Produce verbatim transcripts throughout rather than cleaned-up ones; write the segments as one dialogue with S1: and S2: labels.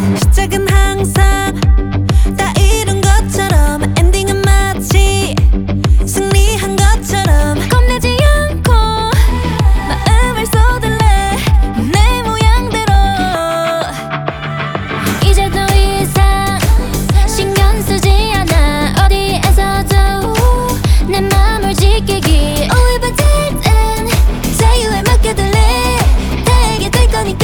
S1: 시작은 항상 다 이룬 것처럼 엔딩은 마치 승리한 것처럼 겁내지 않고 마음을 쏟을래 내 모양대로 이제 더 이상 신경 쓰지 않아 어디에서도 내 맘을 지키기 Only by till then 자유에 맡겨둘래 다 알게 될 거니까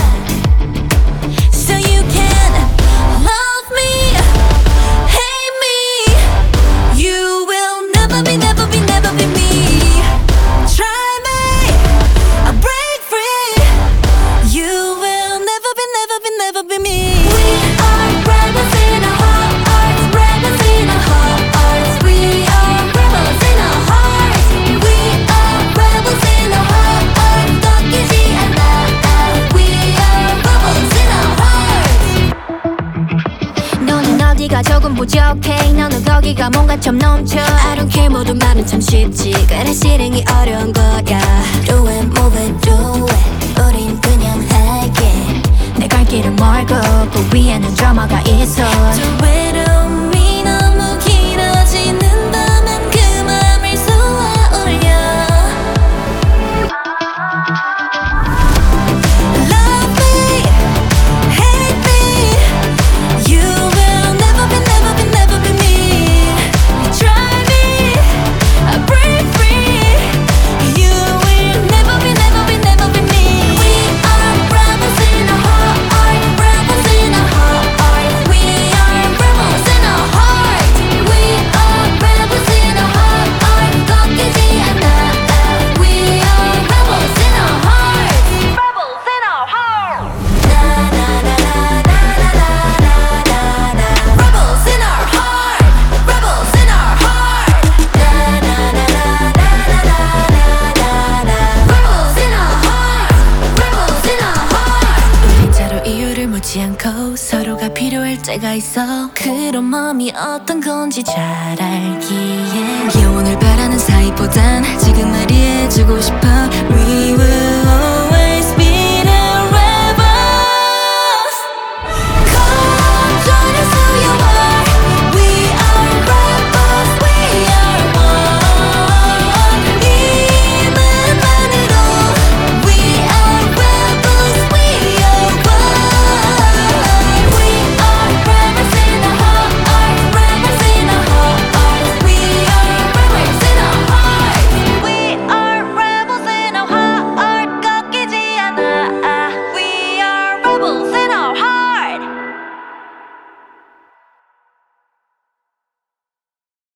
S1: So you can love me, hate me You will never be, never be, never be me Try me, I'll break free You will never be, never be, never be me We are rebels in our hearts Rebels in our hearts We are rebels in our hearts We are rebels in our hearts 꺾이지 않아 We are rebels in our hearts 너는 어디가 조금 부족해 너는 거기가 뭔가 좀 넘쳐 I don't care 모든 말은 참 쉽지 그래 실행이 어려운 거야 Do it, move it, do it 우린 그냥 할게 내 갈 길은 멀고 그 위에는 드라마가 있어 저 외로움이 너무 길어지는다면 그 맘을 쏘아 올려 Love me, hate me You will never be, never be, never be me Try me, I'll break free You will never be, never be, never be me We are rebels in our heart Rebels in our heart We are rebels in our heart We are rebels in our heart 꺾이지 않아 We are rebels in our heart Rebels in our heart Na na na na na na na na Rebels in our heart Rebels in our heart Na na na na na na na na Rebels in our heart Rebels in our heart 우린 서로 이유를 묻지 않고 서로가 필요할 때가 있어 그런 마음이 어떤 건지 잘 알기에 영원을 바라는 사이보단 지금 말이 해주고 싶어 We will